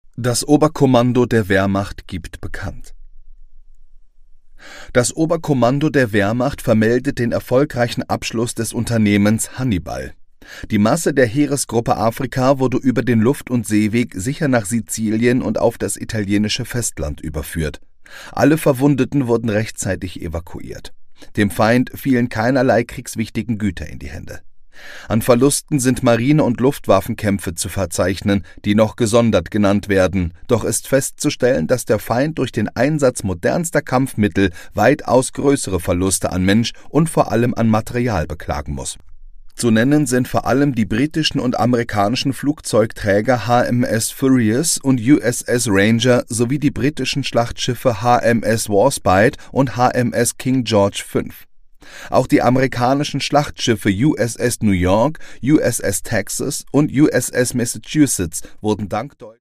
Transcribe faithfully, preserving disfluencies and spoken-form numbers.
Das Oberkommando der Wehrmacht gibt bekannt. Das Oberkommando der Wehrmacht vermeldet den erfolgreichen Abschluss des Unternehmens Hannibal. Die Masse der Heeresgruppe Afrika wurde über den Luft- und Seeweg sicher nach Sizilien und auf das italienische Festland überführt. Alle Verwundeten wurden rechtzeitig evakuiert. Dem Feind fielen keinerlei kriegswichtigen Güter in die Hände. An Verlusten sind Marine- und Luftwaffenkämpfe zu verzeichnen, die noch gesondert genannt werden, doch ist festzustellen, dass der Feind durch den Einsatz modernster Kampfmittel weitaus größere Verluste an Mensch und vor allem an Material beklagen muss. Zu nennen sind vor allem die britischen und amerikanischen Flugzeugträger H M S Furious und U S S Ranger sowie die britischen Schlachtschiffe H M S Warspite und H M S King George fünf. Auch die amerikanischen Schlachtschiffe U S S New York, U S S Texas und U S S Massachusetts wurden dank